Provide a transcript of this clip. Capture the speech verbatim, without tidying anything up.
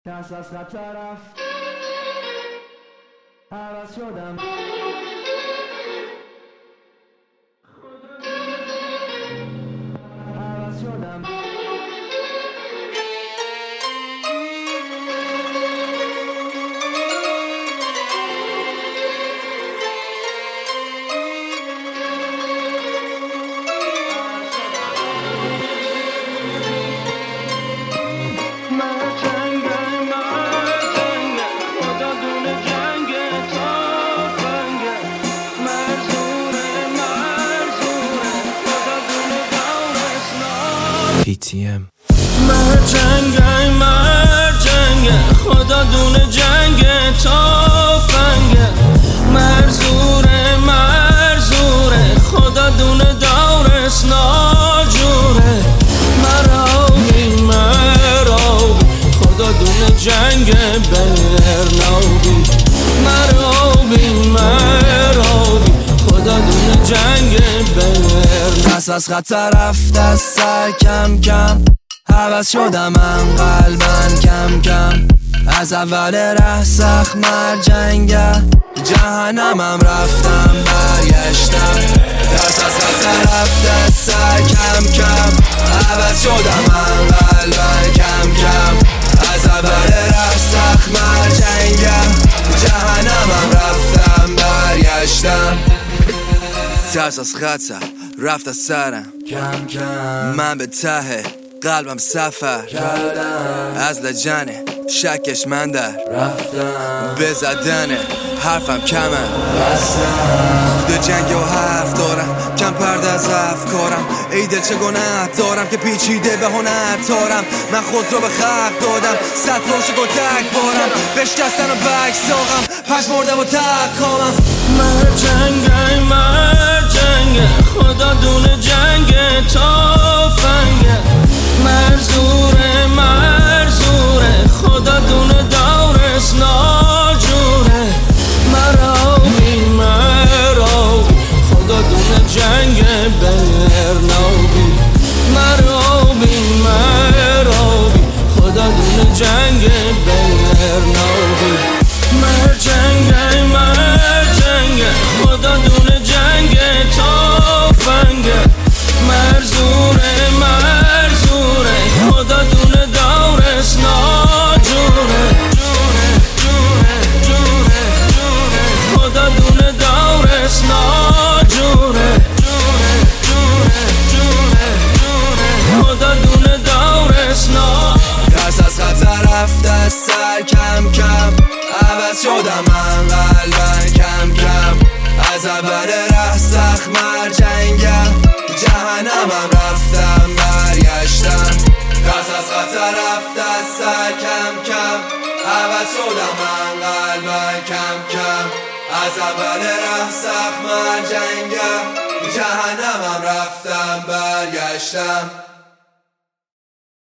دست از خطر رفت، عوض شدم. عوض شدم. پی تی ام مرد جنگه مرد جنگه خدا دونه جنگ تافنگه مرزوره مرزوره خدا دونه دورس ناجوره مرابی مرابی خدا دونه جنگ برنابی مرابی مرابی خدا دونه جنگ برنابی دست از خطر رفت از سر کم کم عوض شدم من قلبن کم کم از اول ره سخت مر جنگه جهنمم رفتم برگشتم دست از خطر رفت از سر کم کم عوض شدم من قلبن کم کم از اول ره سخت مر جنگه جهنمم رفتم برگشتم ترس از خطر رفت از سرم کم کم من به ته قلبم سفر کردم، از لجنه شکش من در رفتم، به زدن حرفم کمه بستم. تو جنگ و حرف دارم کم پرده از افکارم ای دل چه گناه دارم که پیچیده به هنر تارم من خود رو به خلق دادم صد روش گتک بارم بشکستن و بک ساقم پش مردم و تک کامم مرد جنگه مرد جنگه خدا دونه جنگ تافنگه مرزوره مرزوره خدا دونه دورس ناجوره مرابی مرابی خدا دونه جنگ برنابی مرابی مرابی خدا دونه جنگ برنابی مرد جنگه مرد جنگه خدا دونه جنگ تافنگه مرزوره مرزوره خدا دونه دورس ناجوره جوره جوره جوره جوره خدا دونه دورس ناجوره جوره جوره جوره جوره خدا دونه دورس ناجوره دست از خطر رفت از سر کم کم عوض شدم من قلبن کم کم از اول ره سخت مر جنگه جهنمم رفتم برگشتم دست از خطر رفت از سر کم کم عوض شدم من قلبن کم کم از اول ره سخت مر جنگه جهنمم رفتم برگشتم